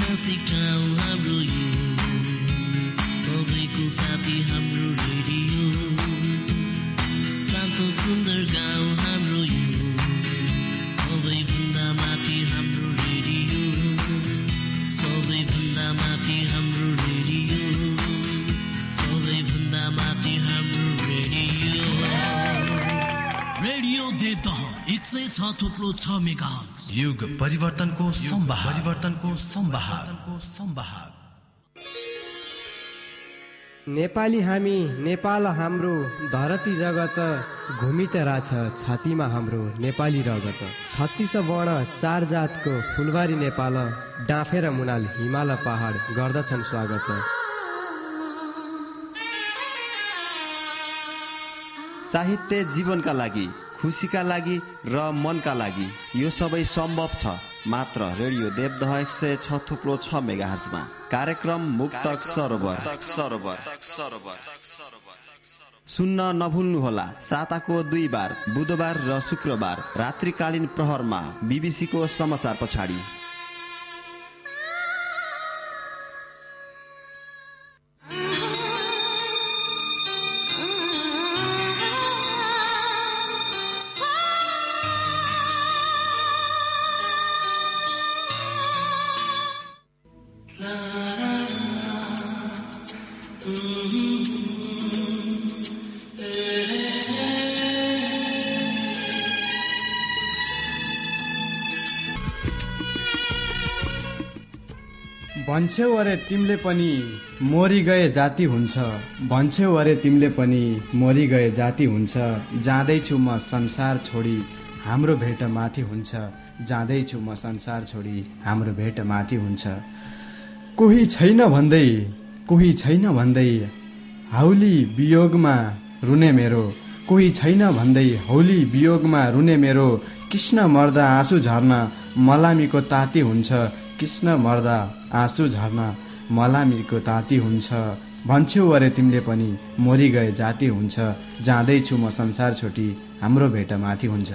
ऐतिहासिक ठाउँ हाम्रो यो, सबैको साथी हाम्रो रेडियो, शान्त सुन्दर गाउँ हाम्रो यो, सबैभन्दा माथि हाम्रो रेडियो, सबैभन्दा माथि हाम्रो रेडियो, सबैभन्दा माथि हाम्रो रेडियो। Radio Devdaha 106.6 megahertz. युग परिवर्तनको संवाहक। नेपाली हामी, नेपाल हाम्रो, धरती जगत घुमित राछ छातीमा हाम्रो नेपाली रगत। 36 वर्ण 4 जातको फुलबारी नेपाल, डाँफेर मुनाल हिमाल पहाड गर्दछन् स्वागत। साहित्य जीवनका लागि, खुसीका लागि र मनका लागि यो सबै सम्भव छ मात्र रेडियो देवदह 106.6 मेगाहर्जमा। कार्यक्रम मुक्तक सरोवर। सुन्न नभुल्नुहोला साताको 2 बार, बुधबार र शुक्रबार रात्रिकालीन प्रहरमा बीबीसीको समाचार पछाडि। भन्छौ अरे तिमीले पनि मरि गए जाति हुन्छ, भन्छौ अरे तिमीले पनि मरि गए जाति हुन्छ। जाँदैछु म संसार छोडी हाम्रो भेट माथि हुन्छ, जाँदैछु म संसार छोडी हाम्रो भेट माथि हुन्छ। कोही छैन भन्दै हौली वियोगमा रुने मेरो, कोही छैन भन्दै हौली वियोगमा रुने मेरो। कृष्ण मर्दा आँसु झर्न मलामीको ताती हुन्छ, कृष्ण मर्दा आँसु झर्न मलामीको ताती हुन्छ। भन्छौ अरे तिमीले पनि मरि गए जाति हुन्छ, जाँदैछु म संसार छोटी हाम्रो भेट माथि हुन्छ।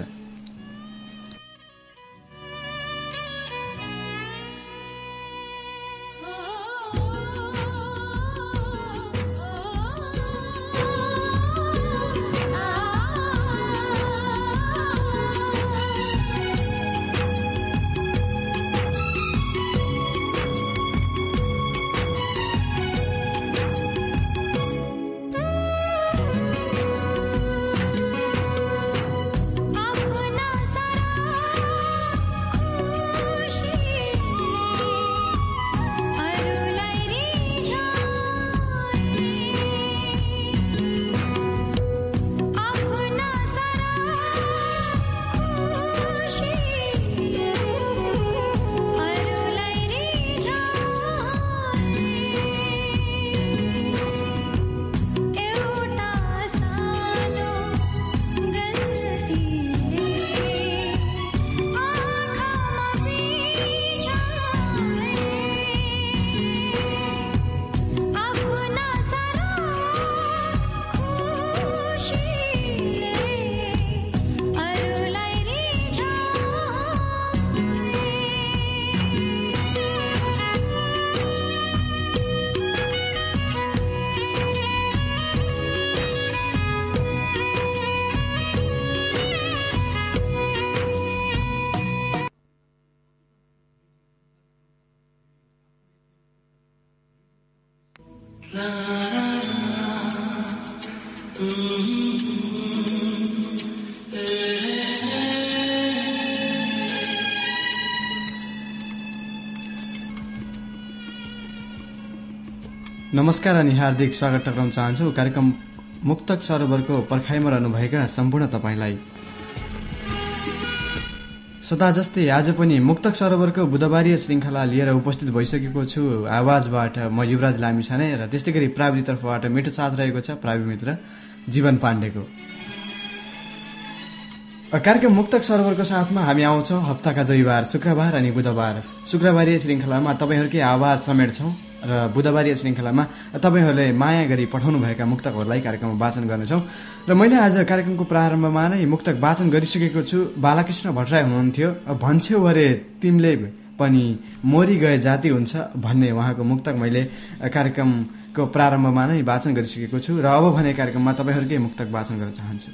नमस्कार अनि हार्दिक स्वागत टक्राउन चाहन्छु कार्यक्रम मुक्तक सरोवरको पर्खाइमा रहनुभएका सम्पूर्ण तपाईलाई। सदा जस्तै आज पनि मुक्तक सरोवरको बुधबारीय श्रृङ्खला लिएर उपस्थित भइसकेको छु। आवाजबाट म युवराज लामिछाने र त्यस्तै गरी प्राविधिकतर्फबाट मिठो साथ रहेको छ प्रावि मित्र जीवन पाण्डेको। कार्यक्रम मुक्तक सरोवरको साथमा हामी आउँछौँ हप्ताका 2 बार, शुक्रबार अनि बुधबार। शुक्रबारीय श्रृङ्खलामा तपाईँहरूकै आवाज समेट्छौँ र बुधबारीय श्रृङ्खलामा तपाईँहरूले माया गरी पठाउनुभएका मुक्तकहरूलाई कार्यक्रममा वाचन गर्नेछौँ। र मैले आज कार्यक्रमको प्रारम्भमा नै मुक्तक वाचन गरिसकेको छु। बालकृष्ण भट्टराई हुनुहुन्थ्यो। भन्छौ अरे तिमीले पनि मोरी गए जाति हुन्छ भन्ने उहाँको मुक्तक मैले कार्यक्रमको प्रारम्भमा नै वाचन गरिसकेको छु र अब भने कार्यक्रममा तपाईँहरूकै मुक्तक वाचन गर्न चाहन्छु।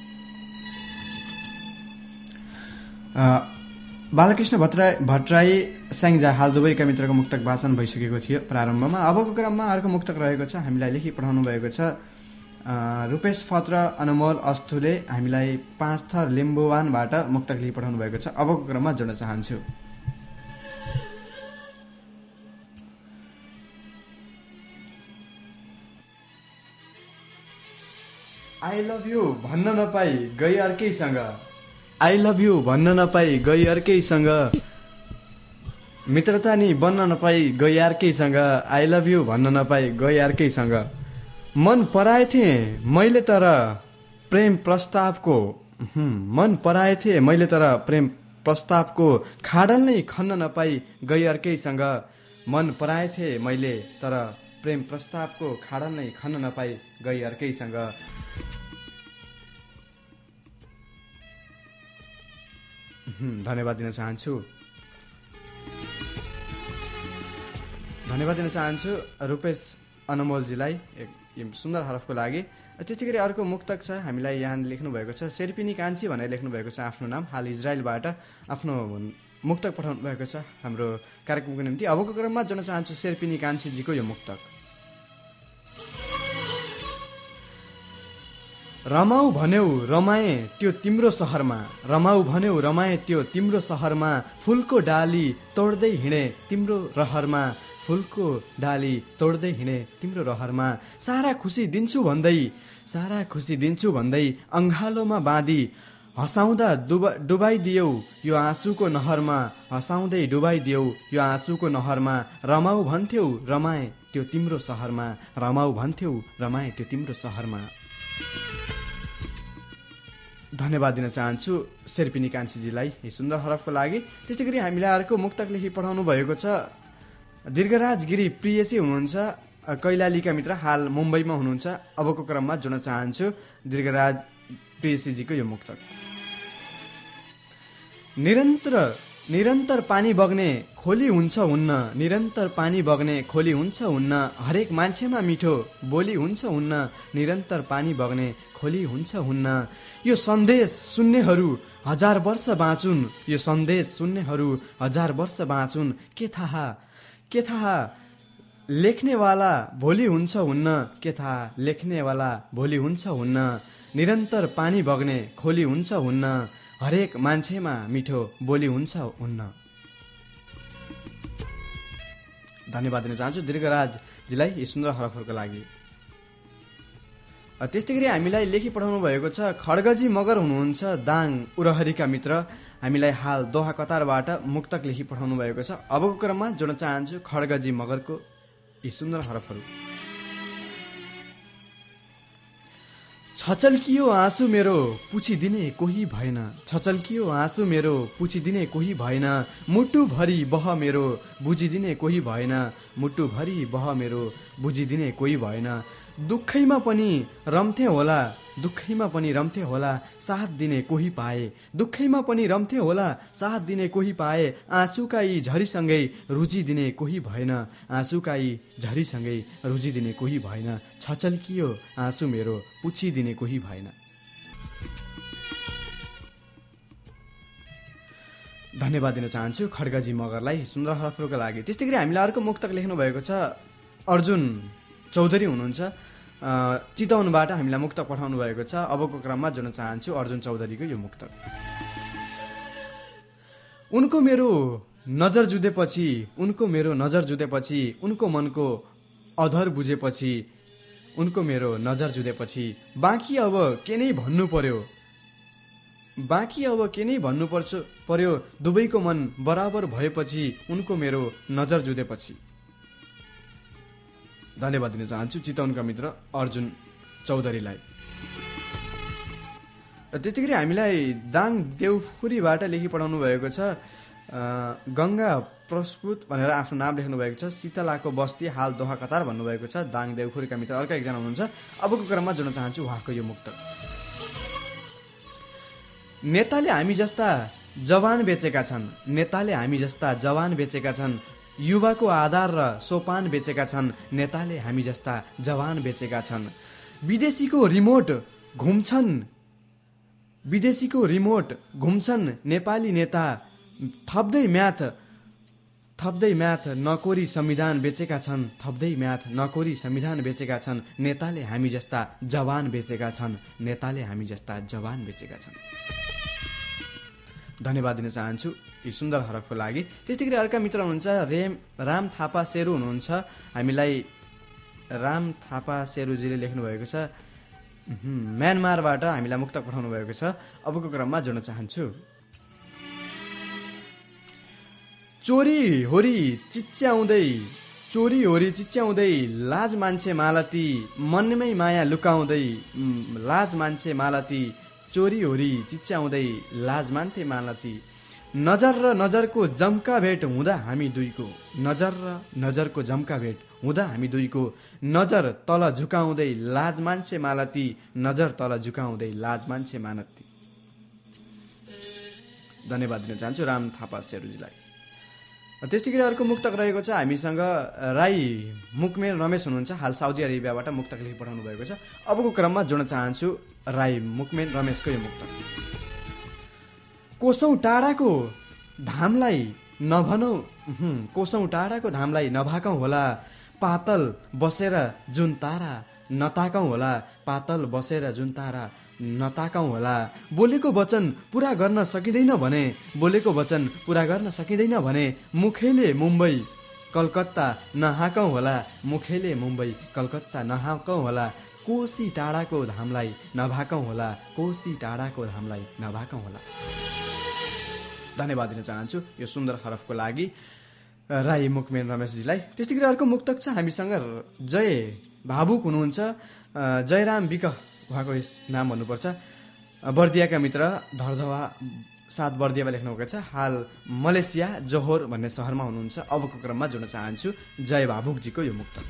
बालकृष्ण भट्टराई स्याङ्जा हाल दुवैका मित्रको मुक्तक वाचन भइसकेको थियो प्रारम्भमा। अबको क्रममा अर्को मुक्तक रहेको छ, हामीलाई लेखी पठाउनु भएको छ रूपेश फत्र अनमोल अस्थुले हामीलाई 5 थर लिम्बुवानबाट मुक्तक लेखी पठाउनु भएको छ। अबको क्रममा जोड्न चाहन्छु। आई लभ यु भन्न नपाई गई अर्कैसँग, आई लभ यु भन्न नपाई गई अर्कैसँग, मित्रता नि बन्न नपाई गई अर्कैसँग, आई लभ यु भन्न नपाई गई अर्कैसँग, मन पराए थिएँ मैले तर प्रेम प्रस्तावको, मन पराए थिएँ मैले तर प्रेम प्रस्तावको खाडल नै खन्न नपाई गई अर्कैसँग, मन पराए थिएँ मैले तर प्रेम प्रस्तावको खाडल नै खन्न नपाई गई अर्कैसँग। धन्यवाद दिन चाहन्छु रूपेश अनमोलजीलाई सुन्दर हरफको लागि। त्यस्तै गरी अर्को मुक्तक छ, हामीलाई यहाँ लेख्नु भएको छ शेर्पिनी कान्छी भनेर लेख्नु भएको छ आफ्नो नाम, हाल इजरायलबाट आफ्नो मुक्तक पठाउनु भएको छ हाम्रो कार्यक्रमको निम्ति। अबको क्रममा जोड्न चाहन्छु शेर्पिनी कान्छीजीको यो मुक्तक। रमाऊ भन्यौ रमाए त्यो तिम्रो सहरमा, रमाऊ भन्यौ रमाए त्यो तिम्रो सहरमा, फुलको डाली तोड्दै हिँडे तिम्रो रहरमा, फुलको डाली तोड्दै हिँडे तिम्रो रहरमा, सारा खुसी दिन्छु भन्दै अङ्घालोमा बाँधी, हँसाउँदा डुबाइदियौ यो आँसुको नहरमा, हँसाउँदै डुबाइदियौ यो आँसुको नहरमा, रमाऊ भन्थ्यौ रमाए त्यो तिम्रो सहरमा, रमाऊ भन्थ्यौ रमाए त्यो तिम्रो सहरमा। धन्यवाद दिन चाहन्छु शेर्पिनी कान्छीजीलाई यी सुन्दर हरफको लागि। त्यस्तै गरी हामीलाई अर्को मुक्तक लेखी पठाउनु भएको छ दीर्घराज गिरी प्रियसी हुनुहुन्छ, कैलालीका मित्र, हाल मुम्बईमा हुनुहुन्छ। अबको क्रममा जोड्न चाहन्छु दीर्घराज प्रियसीजीको यो मुक्तक। निरन्तर पानी बग्ने खोली हुन्छ हुन्न, निरन्तर पानी बग्ने खोली हुन्छ हुन्न, हरेक मान्छेमा मिठो बोली हुन्छ हुन्न, निरन्तर पानी बग्ने खोली हुन्छ हुन्न, यो सन्देश सुन्नेहरू 1000 वर्ष बाँचुन्, यो सन्देश सुन्नेहरू 1000 वर्ष बाँचुन्, के थाहा लेख्नेवाला भोलि हुन्छ हुन्न, के थाहा लेख्नेवाला भोलि हुन्छ हुन्न, निरन्तर पानी बग्ने खोली हुन्छ हुन्न, हरेक मान्छेमा मिठो बोली हुन्छ हुन्न। धन्यवाद दिन चाहन्छु दीर्घराजजीलाई यी सुन्दर हरफहरूको लागि। त्यस्तै गरी हामीलाई लेखी पठाउनु भएको छ खड्गजी मगर हुनुहुन्छ, दाङ उरहरीका मित्र, हामीलाई हाल दोहा कतारबाट मुक्तक लेखी पठाउनु भएको छ। अबको क्रममा जोड्न चाहन्छु खड्गजी मगरको यी सुन्दर हरफहरू। छचल्कियो आँसु मेरो पुछिदिने कोही भएन, छचल्कियो आँसु मेरो पुछिदिने कोही भएन, मुटुभरि बह मेरो बुझिदिने कोही भएन, मुटुभरि बह मेरो बुझिदिने कोही भएन, दुःखैमा पनि रम्थे होला, दुःखैमा पनि रम्थे होला, साथ दिने कोही पाए, दुःखैमा पनि रम्थे होला, साथ दिने कोही पाए, आँसुका यी झरीसँगै रुजिदिने कोही भएन, आँसुका यी झरीसँगै रुजिदिने कोही भएन, छचल्कियो आँसु मेरो पुछिदिने कोही भएन। धन्यवाद दिन चाहन्छु खड्गजी मगरलाई सुन्दर हरफहरूको लागि। त्यस्तै गरी हामीलाई अर्को मुक्तक लेख्नु भएको छ अर्जुन चौधरी हुनुहुन्छ, चितवनबाट हामीलाई मुक्तक पठाउनु भएको छ। अबको क्रममा जोड्न चाहन्छु अर्जुन चौधरीको यो मुक्तक। उनको मेरो नजर जुधेपछि, उनको मेरो नजर जुधेपछि, उनको मनको अधर बुझेपछि, उनको मेरो नजर जुधेपछि, बाँकी अब के नै भन्नु पर्यो, बाँकी अब के नै भन्नु पर्यो, दुवैको मन बराबर भएपछि, उनको मेरो नजर जुधेपछि। धन्यवाद दिन चाहन्छु चितवनका मित्र अर्जुन चौधरीलाई। त्यस्तै गरी हामीलाई दाङ देउखुरीबाट लेखी पठाउनु भएको छ गङ्गा प्रस्पुत भनेर आफ्नो नाम लेख्नु भएको छ, शीतलाको बस्ती, हाल दोहा कतार भन्नुभएको छ। दाङ देउखुरीका मित्र अर्का एकजना हुनुहुन्छ। अबको क्रममा जोड्न चाहन्छु उहाँको यो मुक्तक। नेताले हामी जस्ता जवान बेचेका छन्, नेताले हामी जस्ता जवान बेचेका छन्। युवाको आधार र सोपान बेचेका छन्, नेताले हामी जस्ता जवान बेचेका छन्। विदेशीको रिमोट घुम्छन् नेपाली नेता, थप्दै म्याथ नकोरी संविधान बेचेका छन्, थप्दै म्याथ नकोरी संविधान बेचेका छन्। नेताले हामी जस्ता जवान बेचेका छन्, नेताले हामी जस्ता जवान बेचेका छन्। धन्यवाद दिन चाहन्छु यी सुन्दर हरफको लागि। त्यस्तै गरी अर्का मित्र हुनुहुन्छ राम थापा सेरु हुनुहुन्छ। हामीलाई राम थापा सेरुजीले लेख्नुभएको छ म्यानमारबाट हामीलाई मुक्तक पठाउनु भएको छ। अबको क्रममा जोड्न चाहन्छु। चोरी होरी चिच्याउँदै लाज मान्छे मालती, मनमै माया लुकाउँदै लाज मान्छे मालती। चोरी होरी चिच्याउँदै लाज मान्थे मालती। नजर र नजरको जम्का भेट हुँदा हामी दुईको, नजर र नजरको जम्का भेट हुँदा हामी दुईको। नजर तल झुकाउँदै लाज मान्छे मालती, नजर तल झुकाउँदै लाज मान्छे मालती। धन्यवाद दिन चाहन्छु राम थापा सेरुजीलाई। त्यस्तै गरी अर्को मुक्तक रहेको छ हामीसँग राई मुकमेल रमेश हुनुहुन्छ। हाल साउदी अरेबियाबाट मुक्तक लेखी पठाउनु भएको छ। अबको क्रममा जोड्न चाहन्छु राई मुकमेल रमेशको यो मुक्तक। कोसौं टाढाको धामलाई नभाकौं होला, पातल बसेर जुन तारा नताकौं होला, पातल बसेर जुन तारा नताकौं होला। बोलेको वचन पूरा गर्न सकिँदैन भने मुखैले मुम्बई कलकत्ता नहाकौं होला, मुखैले मुम्बई कलकत्ता नहाकौं होला। कोशी टाढाको धामलाई नभाकौं होला, कोशी टाढाको धामलाई नभाकौं होला। धन्यवाद दिन चाहन्छु यो सुन्दर हरफको लागि राई मुकमेन रमेशजीलाई। त्यस्तै गरी अर्को मुक्तक छ हामीसँग जय भावुक हुनुहुन्छ। जयराम विक उहाँको नाम भन्नुपर्छ। बर्दियाका मित्र धरधवा 7 बर्दियामा लेख्नुभएको छ। हाल मलेसिया जोहोर भन्ने सहरमा हुनुहुन्छ। अबको क्रममा जोड्न चाहन्छु जय भावुकजीको यो मुक्तक।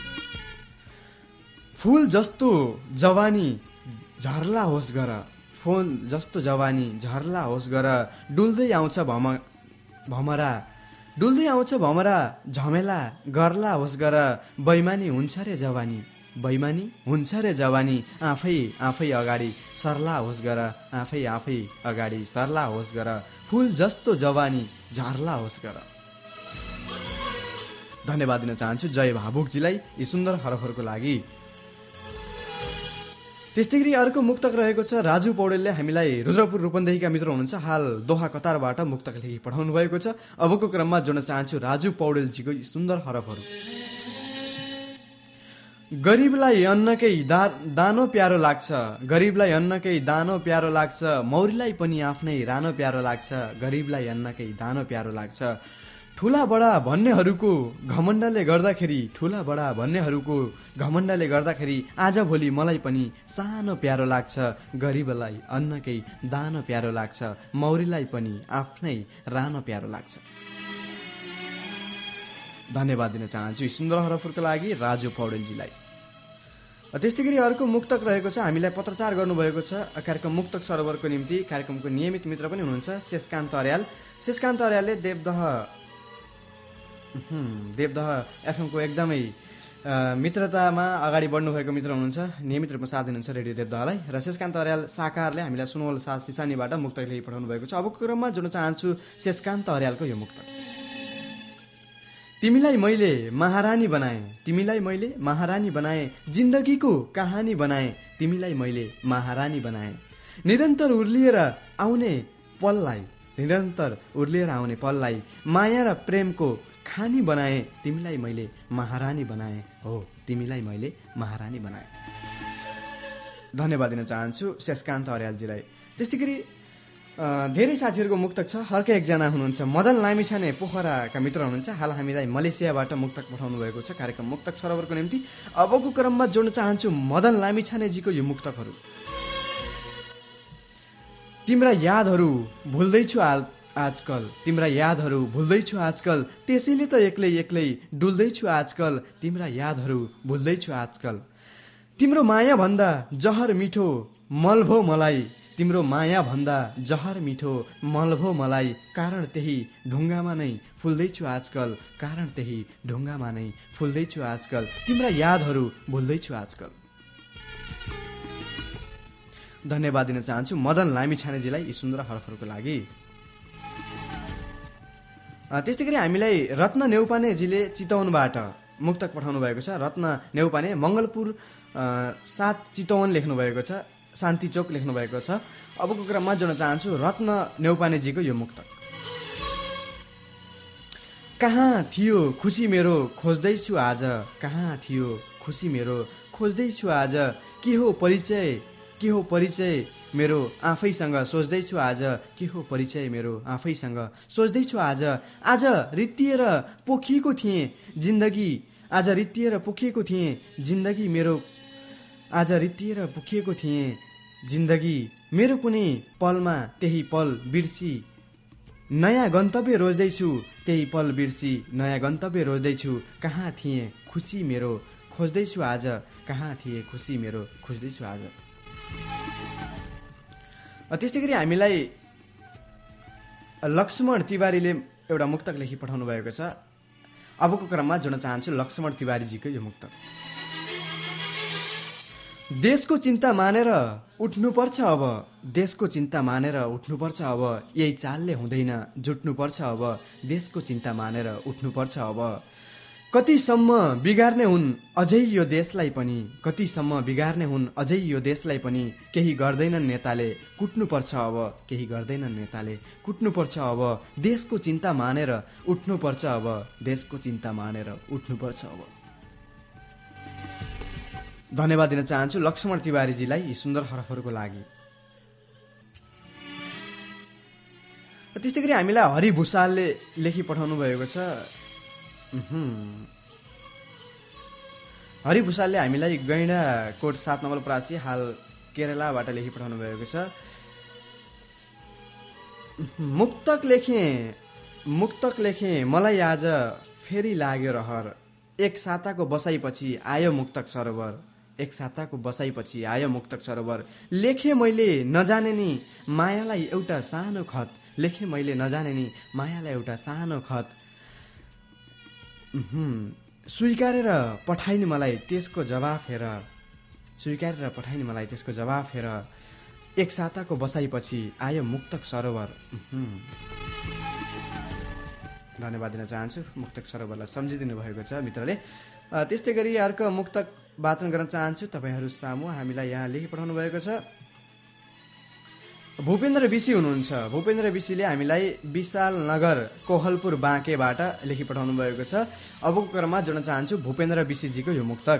फूल जस्तो जवानी झर्ला होस् गर, फूल जस्तो जवानी झर्ला होस् गर। डुल्दै आउँछ भमरा झमेला गर्ला होस् गर। बैमानी हुन्छ रे जवानी आफै अगाडि सर्ला होस् गर, आफै अगाडि सर्ला होस् गर। फूल जस्तो जवानी झर्ला होस् गर। धन्यवाद दिन चाहन्छु जय भावुकजीलाई यी सुन्दर हरफहरूको लागि। त्यस्तै गरी अर्को मुक्तक रहेको छ राजु पौडेलले हामीलाई रुद्रपुर रूपन्देहीका मित्र हुनुहुन्छ। हाल दोहा कतारबाट मुक्तक लेखी पठाउनु भएको छ। अबको क्रममा जोड्न चाहन्छु राजु पौडेलजीको यी सुन्दर हरफहरू। गरीबलाई अन्नकै दानो प्यारो लाग्छ, गरीबलाई अन्नकै दानो प्यारो लाग्छ। मौरीलाई पनि आफ्नै रानो प्यारो लाग्छ, गरीबलाई अन्नकै दानो प्यारो लाग्छ। ठुला बडा भन्नेहरूको घमण्डले गर्दाखेरि आज भोलि मलाई पनि सानो प्यारो लाग्छ। गरीबलाई अन्नकै दानो प्यारो लाग्छ, मौरीलाई पनि आफ्नै रानो प्यारो लाग्छ। धन्यवाद दिन चाहन्छु सुन्दर हरफहरूको लागि राजु पौडेलजीलाई। त्यस्तै गरी अर्को मुक्तक रहेको छ हामीलाई पत्रचार गर्नुभएको छ कार्यक्रम मुक्तक सरोवरको निम्ति। कार्यक्रमको नियमित मित्र पनि हुनुहुन्छ शेषकान्त अर्याल। शेषकान्त अर्यालले देवदह एफएमको एकदमै मित्रतामा अगाडि बढ्नुभएको मित्र हुनुहुन्छ। नियमित रूपमा साथ दिनुहुन्छ रेडियो देवदहलाई। र शेषकान्त अर्याल साकारले हामीलाई सुनवल साथ सिसानीबाट मुक्तक लेखी पठाउनु भएको छ। अबको क्रममा जोड्न चाहन्छु शेषकान्त अर्यालको यो मुक्तक। तिमीलाई मैले महारानी बनाए, जिन्दगीको कहानी बनाए। तिमीलाई मैले महारानी बनाए, निरन्तर उर्लिएर आउने पललाई माया र प्रेमको खानी बनाए। तिमीलाई मैले महारानी बनाए, हो तिमीलाई मैले महारानी बनाए। धन्यवाद दिन चाहन्छु शेषकान्त अर्यालजीलाई। त्यस्तै गरी धेरै साथीहरूको मुक्तक छ। अर्कै एकजना हुनुहुन्छ मदन लामिछाने पोखराका मित्र हुनुहुन्छ। हाल हामीलाई मलेसियाबाट मुक्तक पठाउनु भएको छ कार्यक्रम मुक्तक सरोवरको निम्ति। अबको क्रममा जोड्न चाहन्छु मदन लामिछानेजीको यो मुक्तकहरू। तिम्रा यादहरू भुल्दैछु आजकल, त्यसैले त एक्लै डुल्दैछु आजकल। तिम्रा यादहरू भुल्दैछु आजकल, तिम्रो माया भन्दा जहर मिठो मल भो मलाई। तिम्रो माया भन्दा जहर मिठो मलभो मलाई, कारण त्यही ढुङ्गामा नै फुल्दैछु आजकल, कारण त्यही ढुङ्गामा नै फुल्दैछु आजकल, तिम्रा यादहरू भुल्दैछु आजकल। धन्यवाद दिन चाहन्छु मदन लामिछानेजीलाई यी सुन्दर हरफहरूको लागि। त्यस्तै गरी हामीलाई रत्न नेउपानेजीले चितवनबाट मुक्तक पठाउनु भएको छ। रत्न नेउपाने मङ्गलपुर 7 चितवन लेख्नु भएको छ, शान्ति चोक लेख्नु भएको छ। अबको क्रममा जोड्न चाहन्छु रत्न नेउपानेजीको यो मुक्तक। कहाँ थियो खुसी मेरो खोज्दैछु आज, कहाँ थियो खुसी मेरो खोज्दैछु आज, के हो परिचय मेरो आफैसँग सोच्दैछु आज, के हो परिचय मेरो आफैसँग सोच्दैछु आज। आज रित्तिएर पोखिएको थिएँ जिन्दगी, आज रित्तिएर पोखिएको थिएँ जिन्दगी मेरो, आज रित्तिएर पोखिएको थिएँ जिन्दगी मेरो, कुनै पलमा त्यही पल बिर्सी नयाँ गन्तव्य रोज्दैछु, त्यही पल बिर्सी नयाँ गन्तव्य रोज्दैछु। कहाँ थिएँ खुसी मेरो खोज्दैछु आज, कहाँ थिए खुसी मेरो खोज्दैछु आज। त्यस्तै गरी हामीलाई लक्ष्मण तिवारीले एउटा मुक्तक लेखी पठाउनु भएको छ। अबको क्रममा जोड्न चाहन्छु लक्ष्मण तिवारीजीको यो मुक्तक। देशको चिन्ता मानेर उठ्नुपर्छ अब, देशको चिन्ता मानेर उठ्नुपर्छ अब, यही चालले हुँदैन जुट्नुपर्छ अब, देशको चिन्ता मानेर उठ्नुपर्छ अब। कतिसम्म बिगार्ने हुन् अझै यो देशलाई पनि, कतिसम्म बिगार्ने हुन् अझै यो देशलाई पनि, केही गर्दैनन् नेताले कुट्नुपर्छ अब, केही गर्दैनन् नेताले कुट्नुपर्छ अब, देशको चिन्ता मानेर उठ्नुपर्छ अब, देशको चिन्ता मानेर उठ्नुपर्छ अब। धन्यवाद दिन चाहन्छु लक्ष्मण तिवारीजीलाई यी सुन्दर हरफहरूको लागि। त्यस्तै गरी हामीलाई हरि भूषालले लेखी पठाउनु भएको छ। हरि भूषालले हामीलाई गैंडा कोट 7 नवलपरासी हाल केरलाबाट लेखी पठाउनु भएको छ। मुक्तक लेखेँ मलाई आज फेरि लाग्यो रहर, एक साताको बसाइपछि आयो मुक्तक सरोवर, एक साताको बसाइपछि आयो मुक्तक सरोवर। लेखेँ मैले नजाने नि मायालाई एउटा सानो खत, लेखेँ मैले नजाने नि मायालाई एउटा सानो खत, स्वीकारेर पठाइनि मलाई त्यसको जवाफ हेर, स्वीकारेर पठाइनि मलाई त्यसको जवाफ हेर, एक साताको बसाइपछि आयो मुक्तक सरोवर। धन्यवाद दिन चाहन्छु मुक्तक सरोवरलाई सम्झिदिनु भएको छ मित्रले। त्यस्तै गरी अर्को मुक्तक वाचन गर्न चाहन्छु तपाईहरू सामु। हामीलाई यहाँ लेखी पठाउनु भएको छ भूपेन्द्र विशी हुनुहुन्छ। भूपेन्द्र विशीले हामीलाई विशाल नगर कोहलपुर बाँकेबाट लेखी पठाउनु भएको छ। अबको क्रममा जोड्न चाहन्छु भूपेन्द्र विशीजीको यो मुक्तक।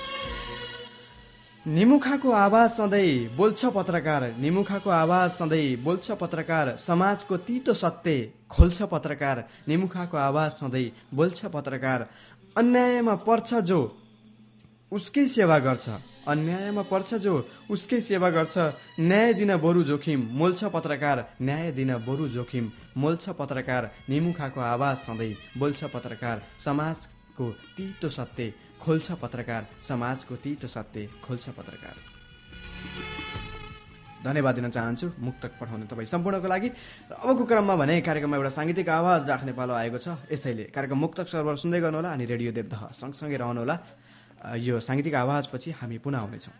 निमुखाको आवाज सधैँ बोल्छ पत्रकार, निमुखाको आवाज सधैँ बोल्छ पत्रकार, समाजको तितो सत्य खोल्छ पत्रकार, निमुखाको आवाज सधैँ बोल्छ पत्रकार, अन्यायमा पर्छ जो उसकै सेवा गर्छ, अन्यायमा पर्छ जो उसकै सेवा गर्छ, न्याय दिन बरु जोखिम मोल्छ पत्रकार, न्याय दिन बरु जोखिम मोल्छ पत्रकार, निमुखाको आवाज सधैँ बोल्छ पत्रकार, समाजको तितो सत्य खोल्छ पत्रकार, समाजको तितो सत्य खोल्छ पत्रकार। धन्यवाद दिन चाहन्छु मुक्तक पठाउने तपाईँ सम्पूर्णको लागि। अबको क्रममा भने कार्यक्रममा एउटा साङ्गीतिक आवाज राख्ने पालो आएको छ। यसैले कार्यक्रम मुक्तक सर्वर सुन्दै गर्नुहोला अनि रेडियो देवदह सँगसँगै रहनुहोला। यो साङ्गीतिक आवाजपछि हामी पुनः आउनेछौँ।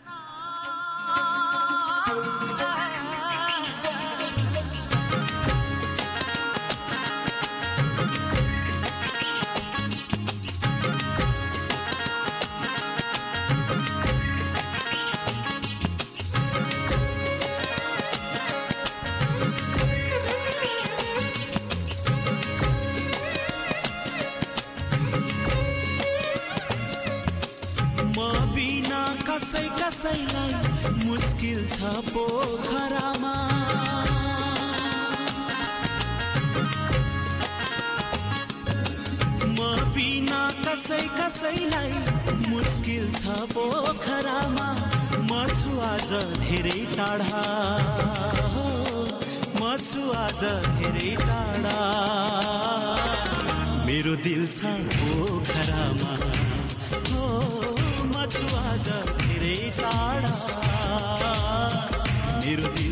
कसैलाई मुस्किल छ पोखरामा, म बिना कसैलाई मुस्किल छ पोखरामा, म छु आज धेरै टाढा, म छु आज धेरै टाढा, मेरो दिल छ पोखरामा, आज धेरै टाढा, मेरो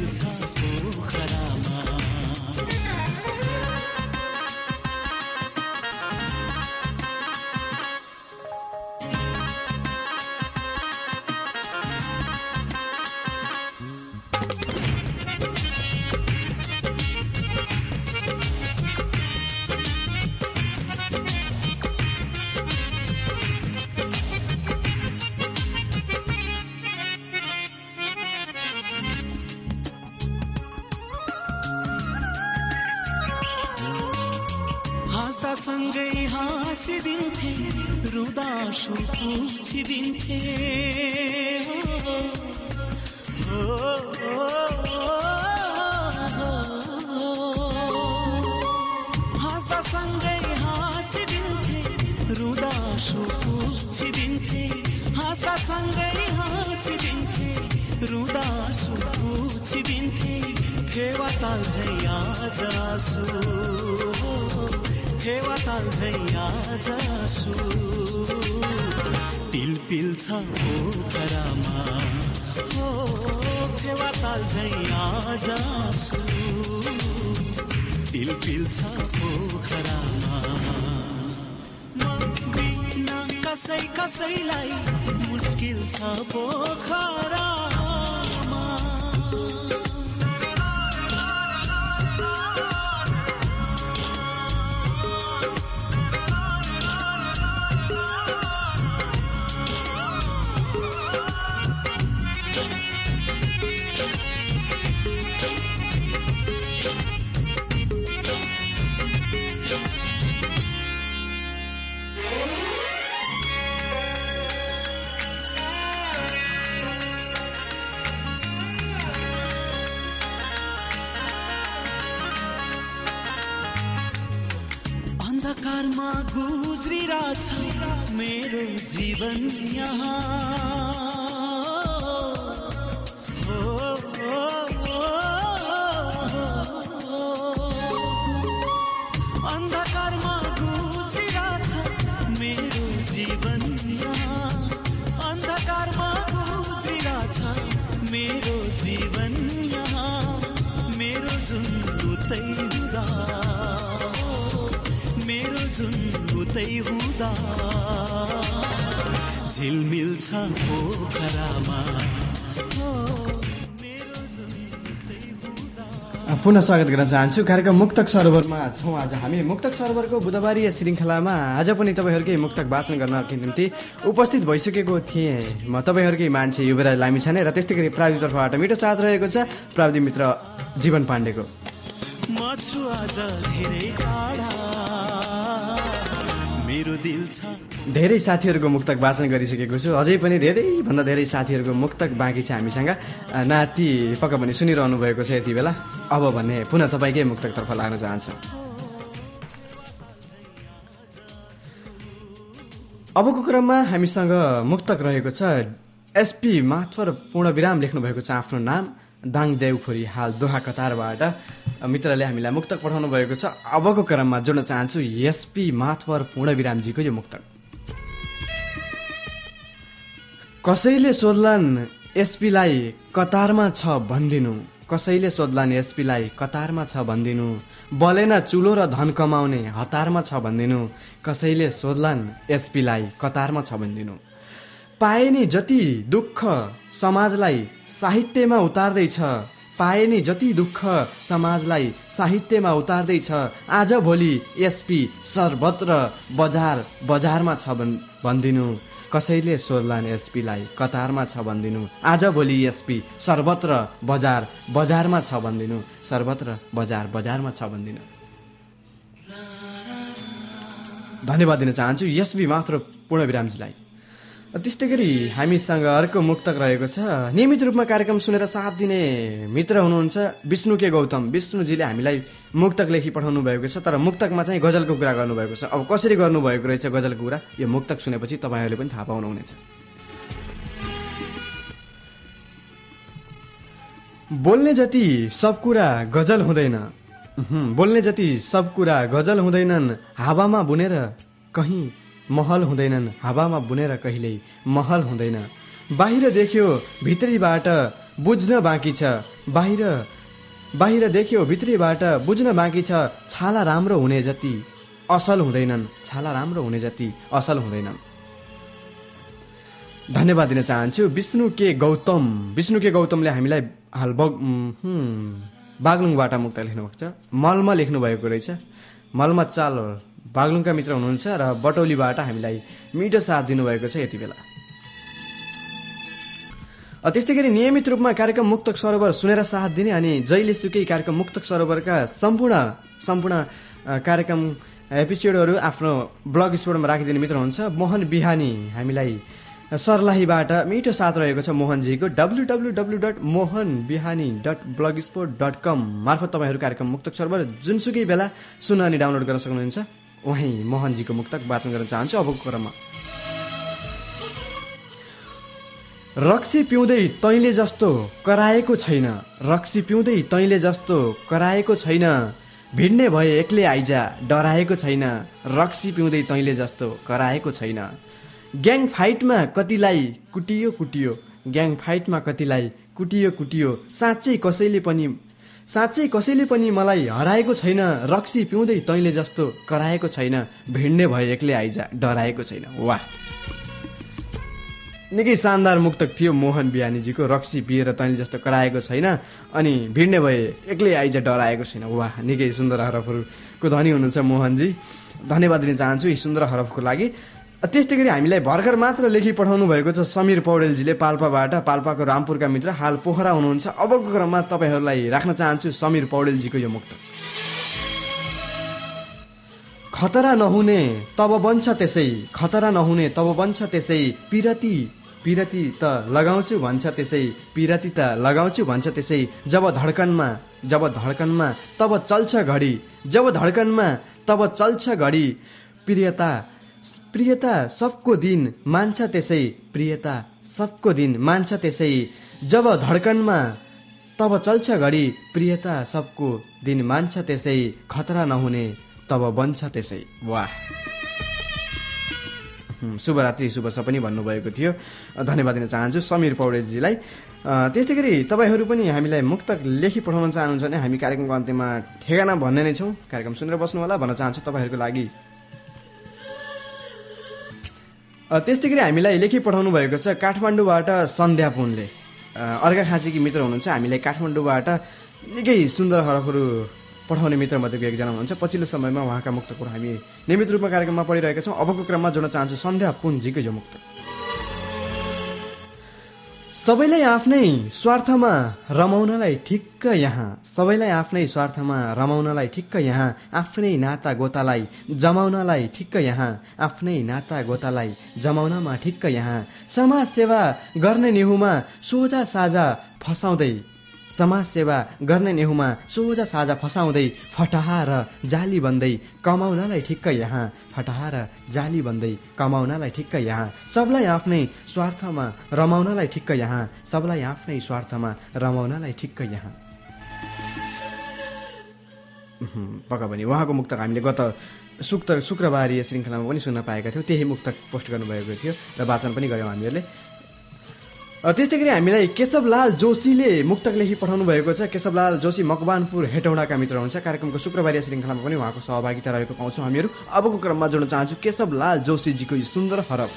सँगै हाँसिदिन्थे रुँदा आँसु पुछिदिन्थे हाँस्दा सँगै हाँसिदिन्थे रुँदा आँसु पुछिदिन्थे हाँस्दा सँगै हाँसिदिन्थे रुँदा आँसु पुछिदिन्थे फेवा ताल झै आज आँसु फेवा ताल झै आज आँसु टिलपिल छ पोखरामा हो फेवा ताल झै आज आँसु टिलपिल छ पोखरामा बिना कसै कसैलाई मुस्किल छ पोखरामा अन्धकारमा गुज्रिरहेछ मेरो जीवन यहाँ अन्धकारमा गुज्रिरहेछ मेरो जीवन यहाँ अन्धकारमा गुज्रिरहेछ मेरो जीवन यहाँ मेरो जुन उतै हुँदा मेरो जुन उतै हुँदा झिलमिल छ पोखरामा पुनः स्वागत गर्न चाहन्छु कार्यक्रम मुक्तक सरोवरमा छौँ। आज हामी मुक्तक सरोवरको बुधबारीय श्रृङ्खलामा आज पनि तपाईँहरूकै मुक्तक वाचन गर्नका निम्ति उपस्थित भइसकेको थिएँ म तपाईँहरूकै मान्छे युवराज लामिछाने र त्यस्तै गरी प्राविधिक तर्फबाट मिठो साथ रहेको छ प्राविधिक मित्र जीवन पाण्डेको। धेरै साथीहरूको मुक्तक वाचन गरिसकेको छु, अझै पनि धेरैभन्दा धेरै साथीहरूको मुक्तक बाँकी छ हामीसँग। नाति पक्का पनि सुनिरहनु भएको छ यति बेला। अब भने पुनः तपाईँकै मुक्तकतर्फ लाग्न चाहन्छु। अबको क्रममा हामीसँग मुक्तक रहेको छ एसपी माथुर पूर्णविराम लेख्नु भएको छ आफ्नो नाम दाङ देउखोरी, हाल दोहा कतारबाट मित्रले हामीलाई मुक्तक पठाउनु भएको छ। अबको क्रममा जोड्न चाहन्छु एसपी माथुर पूर्णविरामजीको यो मुक्तक। कसैले सोध्लान् एसपीलाई कतारमा छ भनिदिनु, कसैले सोध्लान् एसपीलाई कतारमा छ भनिदिनु, बलेन चुलो र धन कमाउने हतारमा छ भनिदिनु, कसैले सोध्लान् एसपीलाई कतारमा छ भनिदिनु। पाए नि जति दुःख समाजलाई साहित्यमा उतार्दैछ, पाए नि जति दुःख समाजलाई साहित्यमा उतार्दैछ, आज भोलि एसपी सर्वत्र बजार बजारमा छ भनिदिनु, कसैले सोध्लान् एसपीलाई कतारमा छ भनिदिनु, आज भोलि एसपी सर्वत्र बजार बजारमा छ भनिदिनु, सर्वत्र बजार बजारमा छ भनिदिनु। धन्यवाद दिन चाहन्छु एसपी मात्र पूर्णविरामजीलाई। त्यस्तै गरी हामीसँग अर्को मुक्तक रहेको छ। नियमित रूपमा कार्यक्रम सुनेर साथ दिने मित्र हुनुहुन्छ विष्णु के गौतम। विष्णुजीले हामीलाई मुक्तक लेखी पठाउनु भएको छ, तर मुक्तकमा चाहिँ गजलको कुरा गर्नुभएको छ। अब कसरी गर्नुभएको रहेछ गजलको कुरा, यो मुक्तक सुनेपछि तपाईँहरूले पनि थाहा पाउनुहुनेछ। बोल्ने जति सब कुरा गजल हुँदैन, बोल्ने जति सब कुरा गजल हुँदैनन्, हावामा बुनेर कहीँ महल हुँदैनन्, हावामा बुनेर कहिल्यै महल हुँदैन। बाहिर देख्यो भित्रीबाट बुझ्न बाँकी छ, बाहिर देख्यो भित्रीबाट बुझ्न बाँकी छ, छाला राम्रो हुने जति असल हुँदैनन्, छाला राम्रो हुने जति असल हुँदैनन्। धन्यवाद दिन चाहन्छु विष्णु के गौतम। विष्णु के गौतमले हामीलाई हाल बागलुङबाट मुक्त लेख्नुभएको छ। मलमा लेख्नु भएको रहेछ। मलमा चाल बागलुङका मित्र हुनुहुन्छ र बटौलीबाट हामीलाई मिठो साथ दिनुभएको छ यति बेला। त्यस्तै गरी नियमित रूपमा कार्यक्रम मुक्तक सरोवर सुनेर साथ दिने अनि जहिलेसुकै कार्यक्रम मुक्तक सरोवरका सम्पूर्ण कार्यक्रम एपिसोडहरू आफ्नो ब्लग स्पोर्टमा राखिदिने मित्र हुन्छ मोहन बिहानी। हामीलाई सर्लाहीबाट मिठो साथ रहेको छ मोहनजीको। www.mohanbihani.blogspot.com मार्फत तपाईँहरू कार्यक्रम मुक्तक सर्भर जुनसुकै बेला सुन्न अनि डाउनलोड गर्न सक्नुहुन्छ। उहाँ मोहनजीको मुक्तक वाचन गर्न चाहन्छु अबको क्रममा। रक्सी पिउँदै तैँले जस्तो कराएको छैन, रक्सी पिउँदै तैँले जस्तो कराएको छैन, भिड्ने भए एक्लै आइजा डराएको छैन, रक्सी पिउँदै तैँले जस्तो कराएको छैन। ग्याङ फाइटमा कतिलाई कुटियो कुटियो, ग्याङ फाइटमा कतिलाई कुटियो कुटियो, साँच्चै कसैले पनि मलाई हराएको छैन, रक्सी पिउँदै तैँले जस्तो कराएको छैन, भिड्ने भए एक्लै आइजा डराएको छैन। वाह, निकै शानदार मुक्तक थियो मोहन बिहानीजीको। रक्सी पिएर तैँले जस्तो कराएको छैन अनि भिड्ने भए एक्लै आइजा डराएको छैन। वाह, निकै सुन्दर हरफहरूको धनी हुनुहुन्छ मोहनजी, धन्यवाद दिन चाहन्छु यी सुन्दर हरफको लागि। त्यस्तै गरी हामीलाई भर्खर मात्र लेखी पठाउनु भएको छ समीर पौडेलजीले पाल्पाबाट, पाल्पाको रामपुरका मित्र, हाल पोखरा हुनुहुन्छ। अबको क्रममा तपाईँहरूलाई राख्न चाहन्छु समीर पौडेलजीको यो मुक्तक। खतरा नहुने तब बन्छ त्यसै, खतरा नहुने तब बन्छ त्यसै, पिरती त लगाउँछु भन्छ त्यसै, पिरती त लगाउँछु भन्छ त्यसै, जब धड्कनमा तब चल्छ घडी, जब धड्कनमा तब चल्छ घडी, प्रियता सबको दिन मान्छ त्यसै, प्रियता सबको दिन मान्छ त्यसै, जब धड्कनमा तब चल्छ घडी, प्रियता सबको दिन मान्छ त्यसै, खतरा नहुने तब बन्छ त्यसै। वाह, शुभरात्रि शुभ सपनी भन्नुभएको थियो। धन्यवाद दिन चाहन्छु समीर पौडेलजीलाई। त्यस्तै गरी तपाईँहरू पनि हामीलाई मुक्तक लेखी पठाउन चाहनुहुन्छ भने हामी कार्यक्रमको अन्त्यमा ठेगाना भन्ने नै छौँ, कार्यक्रम सुनेर बस्नु होला भन्न चाहन्छु तपाईँहरूको लागि। त्यस्तै गरी हामीलाई लेखी पठाउनु भएको छ काठमाडौँबाट सन्ध्या पुनले, अर्घाखाँचीकी मित्र हुनुहुन्छ। हामीलाई काठमाडौँबाट निकै सुन्दर हरफहरू पठाउने मित्र मध्येको एकजना हुनुहुन्छ। पछिल्लो समयमा उहाँका मुक्तकहरू हामी नियमित रूपमा कार्यक्रममा पढिरहेका छौँ। अबको क्रममा जोड्न चाहन्छु सन्ध्या पुनजीको यो मुक्तक। सबैलाई आफ्नै स्वार्थमा रमाउनलाई ठिक्क यहाँ, सबैलाई आफ्नै स्वार्थमा रमाउनलाई ठिक्क यहाँ, आफ्नै नाता गोतालाई जमाउनलाई ठिक्क यहाँ, आफ्नै नाता गोतालाई जमाउनमा ठिक्क यहाँ, समाज सेवा गर्ने नेहुमा सोझा साझा फसाउँदै, समाज सेवा गर्ने नेहुमा सोझा साझा फसाउँदै, फटाहा र जाली बन्दै कमाउनलाई ठिक्क यहाँ, फटाहा र जाली बन्दै कमाउनलाई ठिक्क यहाँ, सबलाई आफ्नै स्वार्थमा रमाउनलाई ठिक्क यहाँ, सबलाई आफ्नै स्वार्थमा रमाउनलाई ठिक्क यहाँ। पक्का पनि उहाँको मुक्तक हामीले गत शुक्रबार श्रृङ्खलामा पनि सुन्न पाएका थियौँ। त्यही मुक्तक पोस्ट गर्नुभएको थियो र वाचन पनि गऱ्यौँ हामीहरूले। त्यस्तै गरी हामीलाई केशवलाल जोशीले मुक्तक लेखी पठाउनु भएको छ। केशवलाल जोशी मकवानपुर हेटौँडाका मित्र हुनुहुन्छ। कार्यक्रमको शुक्रबार श्रृङ्खलामा पनि उहाँको सहभागिता रहेको पाउँछौँ हामीहरू। अबको क्रममा जोड्न चाहन्छु केशवलाल जोशीजीको यो सुन्दर हरफ।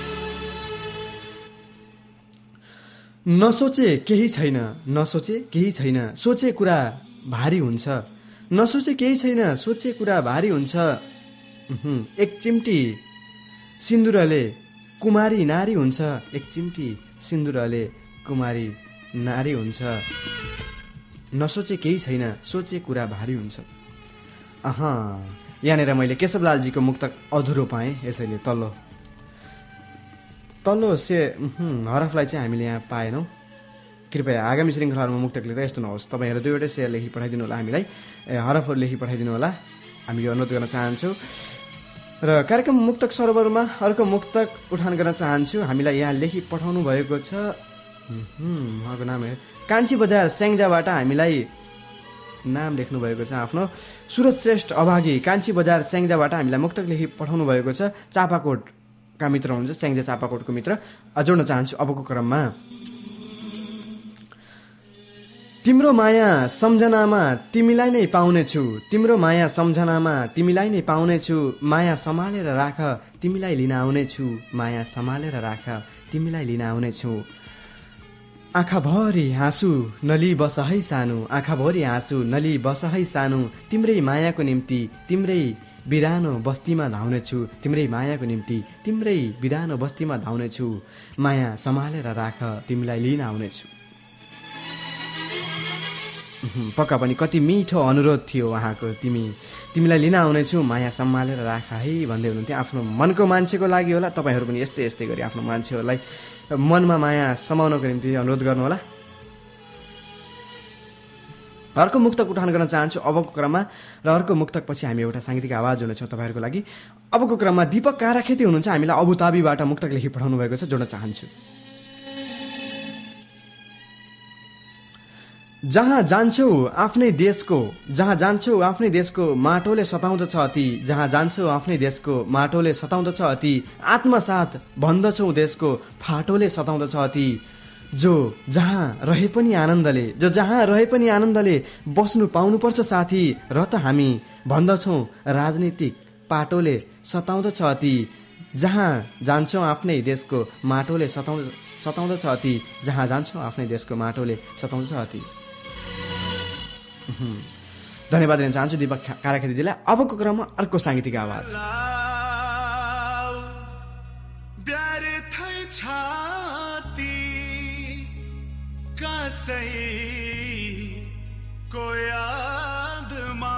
नसोचे केही छैन, नसोचे केही छैन, सोचे कुरा भारी हुन्छ, नसोचे केही छैन, सोचे कुरा भारी हुन्छ, एक चिम्टी सिन्दुरले कुमारी नारी हुन्छ, एक चिम्टी सिन्दुरले कुमारी नारी हुन्छ, नसोचे केही छैन, सोचे कुरा भारी हुन्छ। यहाँनिर मैले केशवलालजीको मुक्तक अधुरो पाएँ, यसैले तल्लो हरफलाई चाहिँ हामीले यहाँ पाएनौँ। कृपया आगामी श्रृङ्खलाहरूमा मुक्तक लेख्दा यस्तो नहोस्। तपाईँहरू दुईवटै सेयर लेखी पठाइदिनु होला, हामीलाई हरफहरू लेखी पठाइदिनु होला, हामी यो अनुरोध गर्न चाहन्छौँ। र कार्यक्रम मुक्तक सरोवरमा अर्को मुक्तक उठान गर्न चाहन्छु। हामीलाई यहाँ लेखी पठाउनु भएको छ, उहाँको नाम कान्छी बजार स्याङ्जाबाट हामीलाई नाम लेख्नु भएको छ आफ्नो सुरज श्रेष्ठ अभागी। कान्छी बजार स्याङ्जाबाट हामीलाई मुक्तक लेखी पठाउनु भएको छ। चापाकोटका मित्र हुनुहुन्छ, स्याङ्जा चापाकोटको मित्र। जोड्न चाहन्छु अबको क्रममा। तिम्रो माया सम्झनामा तिमीलाई नै पाउनेछु, तिम्रो माया सम्झनामा तिमीलाई नै पाउनेछु, माया सम्हालेर राख तिमीलाई लिन आउनेछु, माया सम्हालेर राख तिमीलाई लिन आउनेछु, आँखाभरि हाँसु नली बस है सानो, आँखाभरि हाँसु नली बस है सानो, तिम्रै मायाको निम्ति तिम्रै बिरानो बस्तीमा धाउनेछु, तिम्रै मायाको निम्ति तिम्रै बिरानो बस्तीमा धाउनेछु, माया सम्हालेर राख तिमीलाई लिन आउनेछु। पक्का पनि कति मिठो अनुरोध थियो उहाँको। तिमीलाई लिन आउनेछु, माया सम्हालेर राख है भन्दै हुनुहुन्थ्यो। आफ्नो मनको मान्छेको लागि होला। तपाईँहरू पनि यस्तै यस्तै गरी आफ्नो मान्छेहरूलाई मनमा माया समाउनको निम्ति अनुरोध गर्नुहोला। अर्को मुक्तक उठान गर्न चाहन्छु अबको क्रममा, र अर्को मुक्तक पछि हामी एउटा साङ्गीतिक आवाज हुनेछौँ तपाईँहरूको लागि। अबको क्रममा दीपक काराखेती हुनुहुन्छ, हामीलाई अबुधाबीबाट मुक्तक लेखी पठाउनु भएको छ, जोड्न चाहन्छु। जहाँ जान्छौ आफ्नै देशको माटोले सताउँदछ अति, जहाँ जान्छौ आफ्नै देशको माटोले सताउँदछ अति, आत्मसाथ भन्दछौ देशको फाटोले सताउँदछ अति। जो जहाँ रहे पनि आनन्दले बस्नु पाउनुपर्छ साथी, र त हामी भन्दछौ राजनीतिक पाटोले सताउँदछ अति। जहाँ जान्छौ आफ्नै देशको माटोले सताउँदछ अति, जहाँ जान्छौ आफ्नै देशको माटोले सताउँदछ अति। धन्यवाद दिन चाहन्छु दीपक काराखेतीजीलाई। अबको क्रममा अर्को साङ्गीतिक आवाज। को यादमा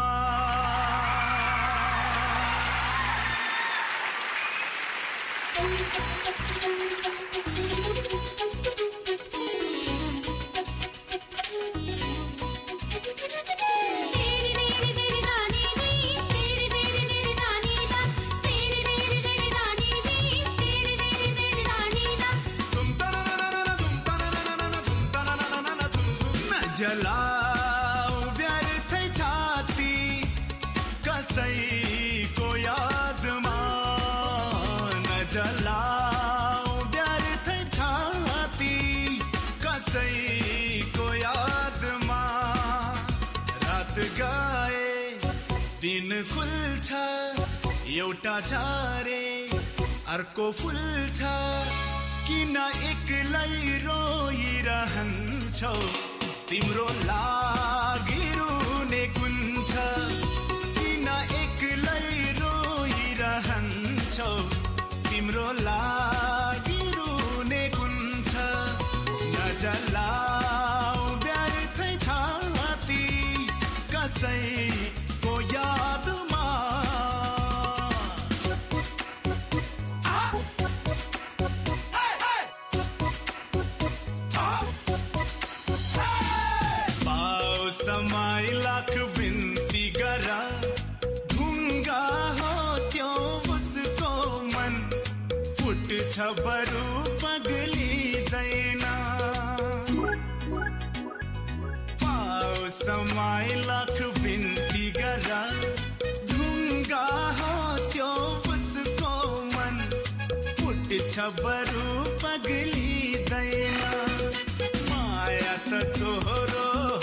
जलाऊ व्यर्थै छाती कसैको यादमा, न जलाऊ व्यर्थै छाती कसैको यादमा। रात गए दिन खुल्छ, एउटा झारे अर्को फुल्छ, किन एक्लै रोइरहन्छौ, तिम्रो लागि रुने कुन छ, किन एक्लै रोइरहन्छौ, तिम्रो लागि रुने कुन छ। नजलाऊ व्यर्थै छाती कसैको यादमा। समय लाख बिन्ती गरा, ढुङ्गा हो त्यो उसको मन, फुट्छ बरु पग्लिँदैन। पाओ समय लाख बिन्ती गरा, ढुङ्गा हो त्यो उसको मन, फुट्छ बरु पग्लिँदैन। माया त तोहरो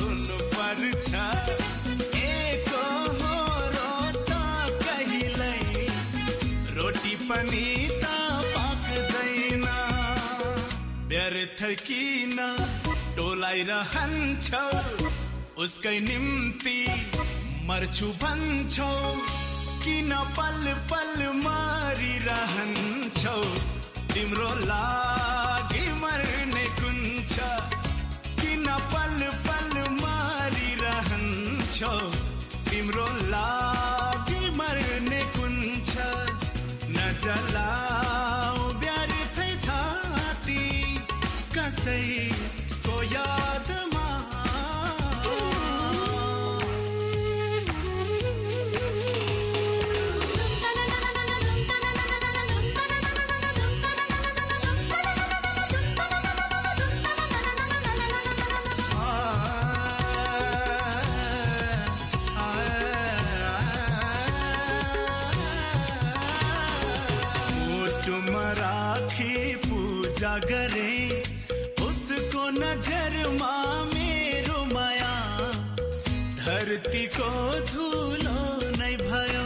एको हो त कहिल्यै रोटी पनि त पाक्दैन। व्यर्थ किन डोलाइरहन्छौ, उसकै निम्ति मर्छु भन्छौ, किन पल पल मारिरहन्छौ, तिम्रो लागि मर्ने कुन छ, किन पल पल मारिरहन्छौ, तिम्रो लागि मर्ने कुन छ। नजलाऊ व्यर्थै छाती कसैको यादमा। गरे उसको नजरमा मेरो माया, धरतीको धुलो नै भयो।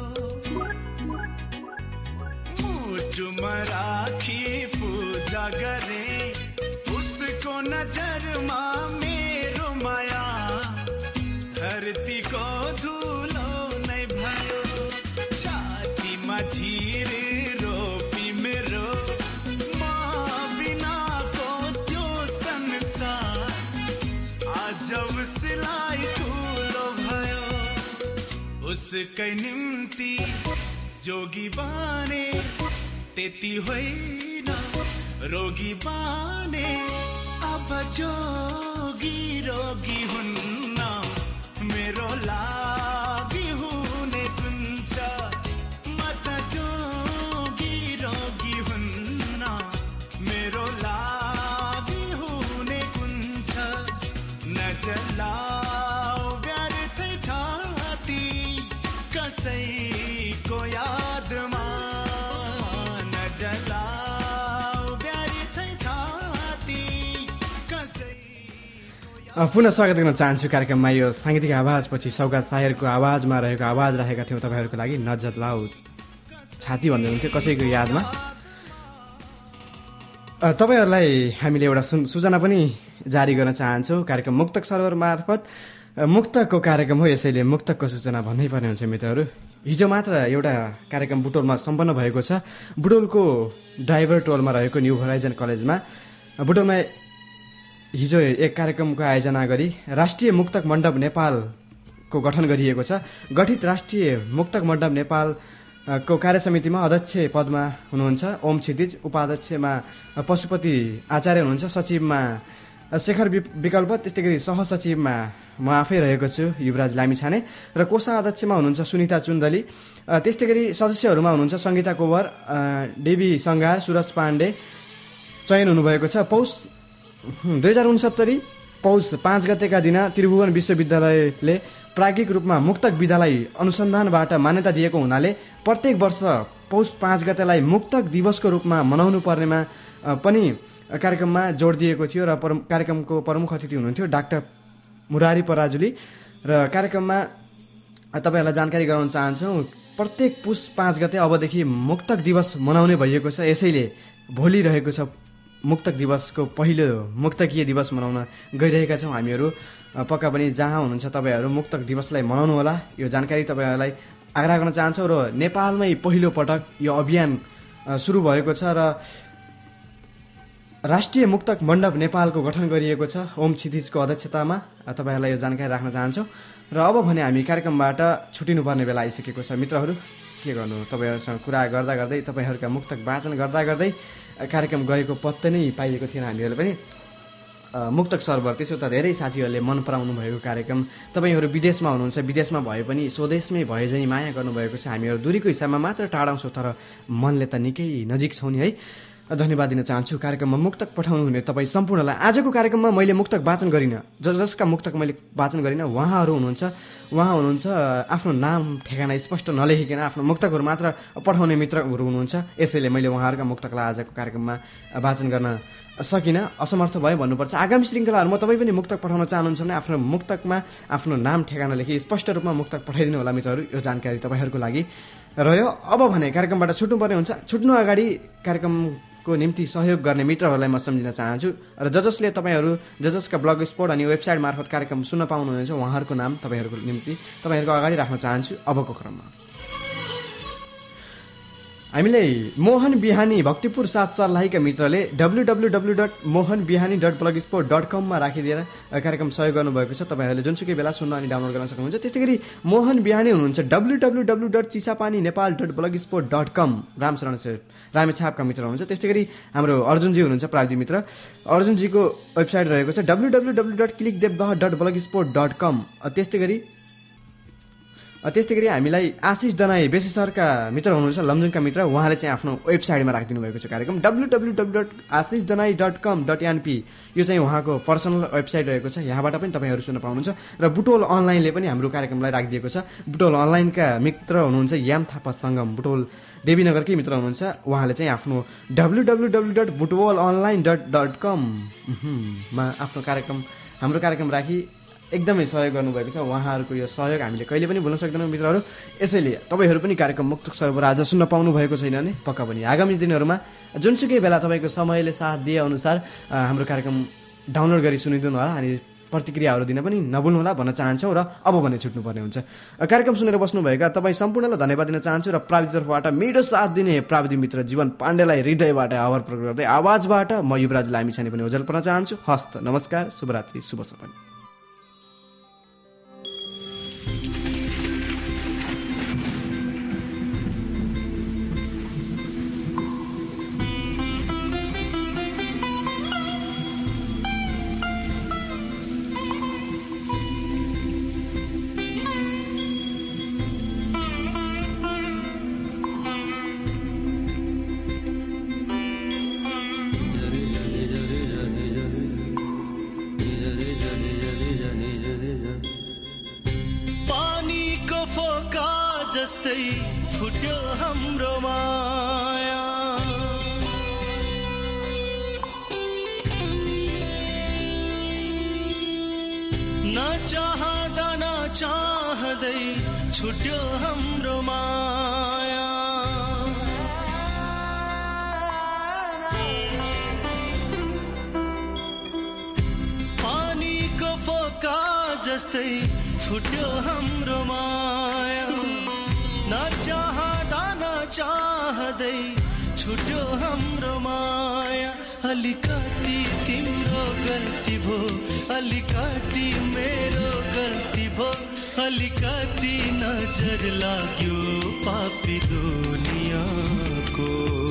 मुटुमा राखी पूजा गरे उसको नजरमा मेरो माया, धरतीको धुलो नै भयो। छातीमा झिरे रोपी मेरो, जब सिला उसकै निम्ति जोगी बाने त्यति होइन रोगी बाने अब जोगी रोगी हुन्न मेरो लागि हुने कुन छ म त जोगी रोगी हुन्न मेरो लागि हुने कुन छ नजलाऊ व्यर्थै छाती कसैको यादमा नजलाऊ व्यर्थै छाती कसैको पुनः स्वागत गर्न चाहन्छु कार्यक्रममा। यो साङ्गीतिक आवाजपछि सौगात सायरको आवाजमा रहेको आवाज राखेका थियौँ तपाईँहरूको लागि। नजलाऊ छाती भन्दै हुन्थ्यो कसैको यादमा। तपाईँहरूलाई हामीले एउटा सूचना पनि जारी गर्न चाहन्छौँ कार्यक्रम मुक्तक सरोवर मार्फत। मुक्तकको कार्यक्रम हो, यसैले मुक्तकको सूचना भन्नै पर्ने हुन्छ मित्रहरू। हिजो मात्र एउटा कार्यक्रम बुटोलमा सम्पन्न भएको छ। बुटोलको ड्राइभर टोलमा रहेको न्यू होराइजन कलेजमा बुटोलमा हिजो एक कार्यक्रमको आयोजना गरी राष्ट्रिय मुक्तक मण्डप नेपालको गठन गरिएको छ। गठित राष्ट्रिय मुक्तक मण्डप नेपाल को कार्य समितिमा अध्यक्ष पदमा हुनुहुन्छ ओम क्षितिज, उपाध्यक्षमा पशुपति आचार्य हुनुहुन्छ, सचिवमा शेखर विकल्प, त्यस्तै गरी सहसचिवमा म आफै रहेको छु युवराज लामिछाने, र कोषाध्यक्षमा हुनुहुन्छ सुनिता चुन्दली। त्यस्तै गरी सदस्यहरूमा हुनुहुन्छ सङ्गीता कोवर, डेबी सङ्घार, सुरज पाण्डे चयन हुनुभएको छ। पौष 2069 पौष 5 गतेका दिन त्रिभुवन विश्वविद्यालयले प्राज्ञिक रूपमा मुक्तक विधालाई अनुसन्धानबाट मान्यता दिएको हुनाले प्रत्येक वर्ष पौष 5 गतेलाई मुक्तक दिवसको रूपमा मनाउनु पर्नेमा पनि कार्यक्रममा जोड दिएको थियो। र कार्यक्रमको प्रमुख अतिथि हुनुहुन्थ्यो डाक्टर मुरारी पराजुली। र कार्यक्रममा तपाईँहरूलाई जानकारी गराउन चाहन्छौँ, प्रत्येक पुष 5 गते अबदेखि मुक्तक दिवस मनाउने भइएको छ। यसैले भोलि रहेको छ मुक्तक दिवसको पहिलो मुक्तकीय दिवस मनाउन गइरहेका छौँ हामीहरू। पक्का पनि जहाँ हुनुहुन्छ तपाईँहरू मुक्तक दिवसलाई मनाउनु होला, यो जानकारी तपाईँहरूलाई आग्रह गर्न चाहन्छौँ। र नेपालमै पहिलो पटक यो अभियान सुरु भएको छ र राष्ट्रिय मुक्तक मण्डप नेपालको गठन गरिएको छ ओम क्षितिजको अध्यक्षतामा। तपाईँहरूलाई यो जानकारी राख्न चाहन्छौँ। र अब भने हामी कार्यक्रमबाट छुटिनुपर्ने बेला आइसकेको छ मित्रहरू। के गर्नु, तपाईँहरूसँग कुरा गर्दा गर्दै तपाईँहरूका मुक्तक वाचन गर्दा गर्दै कार्यक्रम गएको पत्तै नै पाइएको थिएन हामीहरूले पनि। मुक्तक सर्भर त्यसो त धेरै साथीहरूले मन पराउनु भएको कार्यक्रम। तपाईँहरू विदेशमा हुनुहुन्छ, विदेशमा भए पनि स्वदेशमै भए झैँ माया गर्नुभएको छ। हामीहरू दूरीको हिसाबमा मात्र टाढा छौँ, तर मनले त निकै नजिक छौँ नि है। धन्यवाद दिन चाहन्छु कार्यक्रममा मुक्तक पठाउनु हुने तपाईँ सम्पूर्णलाई। आजको कार्यक्रममा मैले मुक्तक वाचन गरिनँ, जसका मुक्तक मैले वाचन गरिनँ उहाँ हुनुहुन्छ आफ्नो नाम ठेगाना स्पष्ट नलेखिकन आफ्नो मुक्तकहरू मात्र पठाउने मित्रहरू हुनुहुन्छ। यसैले मैले उहाँहरूका मुक्तकलाई आजको कार्यक्रममा वाचन गर्न सकिनँ, असमर्थ भयो भन्नुपर्छ। आगामी श्रृङ्खलाहरूमा तपाईँ पनि मुक्तक पठाउन चाहनुहुन्छ भने आफ्नो मुक्तकमा आफ्नो नाम ठेगाना लेखी स्पष्ट रूपमा मुक्तक पठाइदिनु होला मित्रहरू। यो जानकारी तपाईँहरूको लागि रह्यो। अब भने कार्यक्रमबाट छुट्नुपर्ने हुन्छ। छुट्नु अगाडि कार्यक्रमको निम्ति सहयोग गर्ने मित्रहरूलाई म सम्झिन चाहन्छु। र जसले तपाईँहरू जसका ब्लग स्पोर्ट अनि वेबसाइट मार्फत कार्यक्रम सुन्न पाउनुहुन्छ उहाँहरूको नाम तपाईँहरूको निम्ति तपाईँहरूको अगाडि राख्न चाहन्छु। अबको क्रममा हामीले मोहन बिहानी भक्तिपुर 7 सर्लाहीका मित्रले www.mohanbihani.blogspot.com मा राखिदिएर कार्यक्रम सहयोग गर्नुभएको छ। तपाईँहरूले जुनसुकै बेला सुन्न अनि डाउनलोड गर्न सक्नुहुन्छ। त्यस्तै गरी मोहन बिहानी हुनुहुन्छ www.चिसापानीनेपाल.blogspot.com रामेछापका मित्र हुनुहुन्छ। त्यस्तै गरी हाम्रो अर्जुनजी हुनुहुन्छ प्राविधिक मित्र, अर्जुनजीको वेबसाइट रहेको छ www.clickdevdah.blogspot.com। त्यस्तै गरी हामीलाई आशिष दनाई बेसेसरका मित्र हुनुहुन्छ, लमजुङका मित्र, उहाँले चाहिँ आफ्नो वेबसाइटमा राखिदिनु भएको छ कार्यक्रम www.ashishdanai.com.np। यो चाहिँ उहाँको पर्सनल वेबसाइट रहेको छ, यहाँबाट पनि तपाईँहरू सुन्न पाउनुहुन्छ। र बुटोल अनलाइनले पनि हाम्रो कार्यक्रमलाई राखिदिएको छ। बुटोल अनलाइनका मित्र हुनुहुन्छ याम थापा सङ्गम, बुटोल देवीनगरकै मित्र हुनुहुन्छ, उहाँले चाहिँ आफ्नो www.butolonline.com मा आफ्नो कार्यक्रम हाम्रो कार्यक्रम राखी एकदमै सहयोग गर्नुभएको छ। उहाँहरूको यो सहयोग हामीले कहिले पनि भुल्न सक्दैनौँ मित्रहरू। यसैले तपाईँहरू पनि कार्यक्रम मुक्तक सर्भर आज सुन्न पाउनु भएको छैन भने पक्का पनि आगामी दिनहरूमा जुनसुकै बेला तपाईँको समयले साथ दिए अनुसार हाम्रो कार्यक्रम डाउनलोड गरी सुनिदिनु होला अनि प्रतिक्रियाहरू दिन पनि नभुल्नु होला भन्न चाहन्छौँ। र अब भने छुट्नुपर्ने हुन्छ। कार्यक्रम सुनेर बस्नुभएका तपाईँ सम्पूर्णलाई धन्यवाद दिन चाहन्छु र प्राविधिक तर्फबाट मेरो साथ दिने प्राविधिक मित्र जीवन पाण्डेलाई हृदयबाट आभार प्रकट गर्दै आवाजबाट म युवराज लामिछाने पनि ओझेल पर्न चाहन्छु। हस्त नमस्कार, शुभरात्रि, शुभ सपन। चाहँदै फुट्यो हाम्रो माया। नचाहँदा नचाहँदै छुट्यो हाम्रो माया। पानीको फोका जस्तै फुट्यो हाम्रो माया। नचाहँदा नचाहँदै छुट्यो हाम्रो माया। अलिकति तिम्रो गल्ती भो, अलिकति मेरो गल्ती भो, अलिकति नजर लाग्यो पापी दुनियाँको।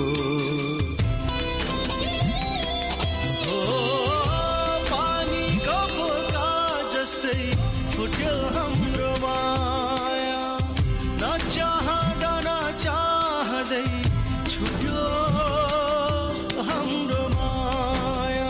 हो पानीको फोका जस्तै फुट्यो हाम्रो माया। नचाहँदा नचाहँदै छुट्यो हाम्रो माया।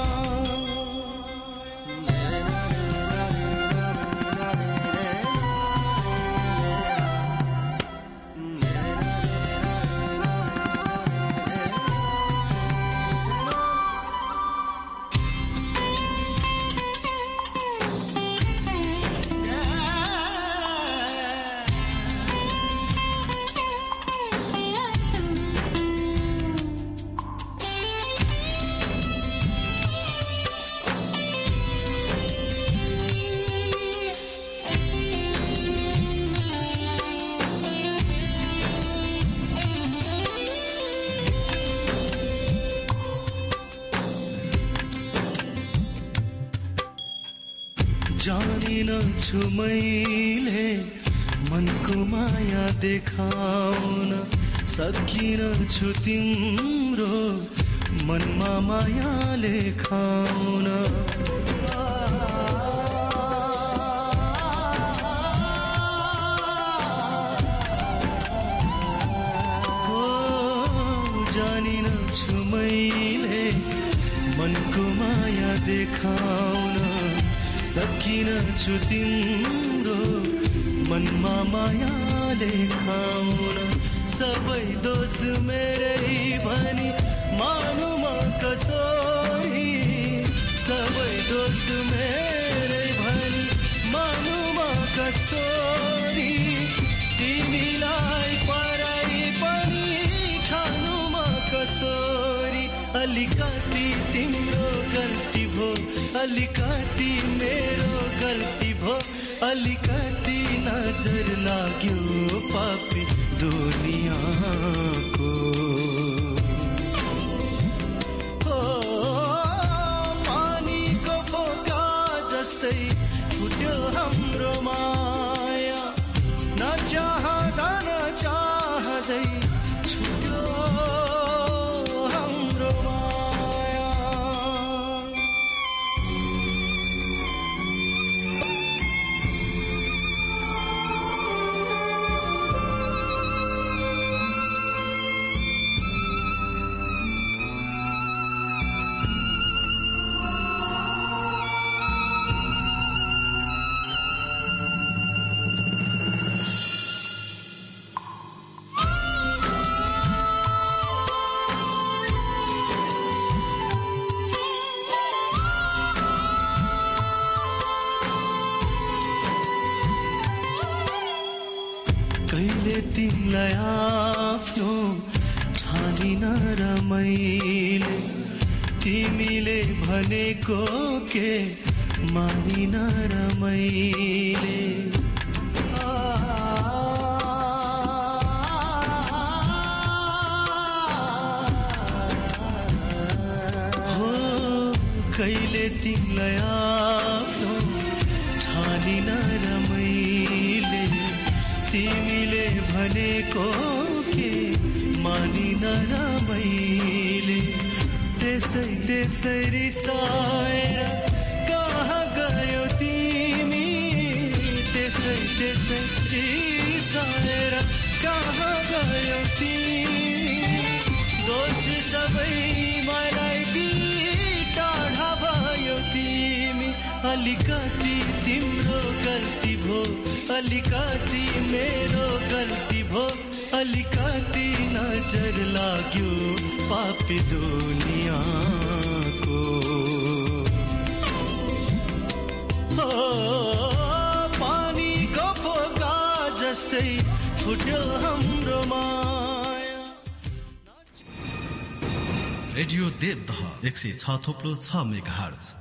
जानिनछु मैले मनको माया देखाउन, सकिनछु तिम्रो मनमा माया लेखाउन। हो जानिनछु मैले मनको माया देखाउन, सकिनछु तिम्रो मनमा माया लेखाउन। सबै दोष मेरै भनी मानु म कसरी, सबै दोष मेरै भनी मानु म कसरी। तिमीलाई पराई पनि ठानु म कसरी। अलिकति तिम्रो गल्ती भो, अलिकति मेरो गल्ती भो, अलिकति नजर लाग्यो पापी दुनियाँको। हो पानीको फोका जस्तै फुट्यो हाम्रो माया। नचाहँदा नचाहँदै छुट्यो हाम्रो माया। कहिले तिमीलाई आफ्नो ठानिन र मैले, तिमीले भनेको के मानिन र मैले। हो कहिले तिमीलाई आफ्नो ठानिन र मैले, तिमीले भनेको के मानिन र मैले। त्यसै रिसाएर कहाँ गयो तिमी, त्यसै रिसाएर कहाँ गयो तिमी। दोष सबै मलाई दी टाढा भयो तिमी। अलिकति तिम्रो गल्ती भो, अलिकति मेरो गल्ती हो अलिकति नजर लाग्यो पापी दुनियाँको हो पानीको फोका जस्तै फुट्यो हाम्रो माया। Radio Devdaha 106.6 megahertz